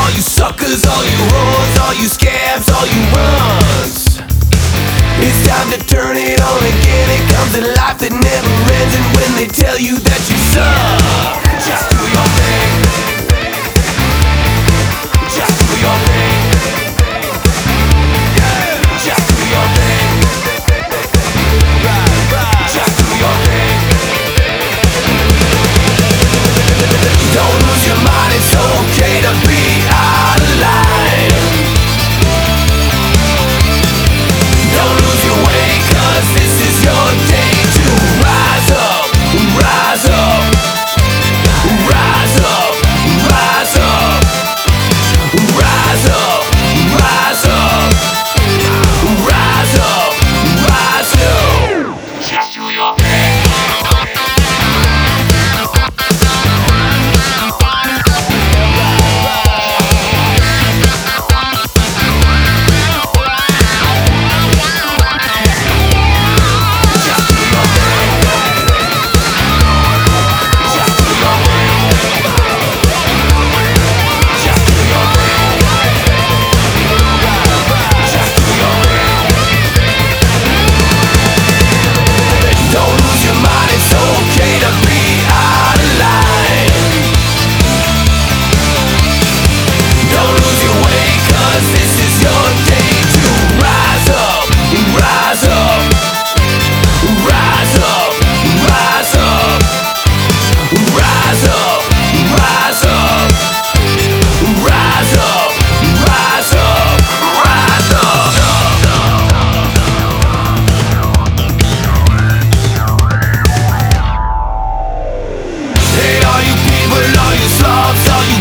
all you suckers, all you whores, all you scabs, all you runs. It's time to turn it on again. It comes to life that never ends. And when they tell you that you suck, just do your thing. Just do your thing. Yeah. Just do your thing. Just do your thing. Don't lose your mind, it's okay to be out of line. Don't lose your way, 'cause this is your day to rise up, rise up, rise up, rise up, rise up, rise up, rise up, rise up. Just do your thing. All you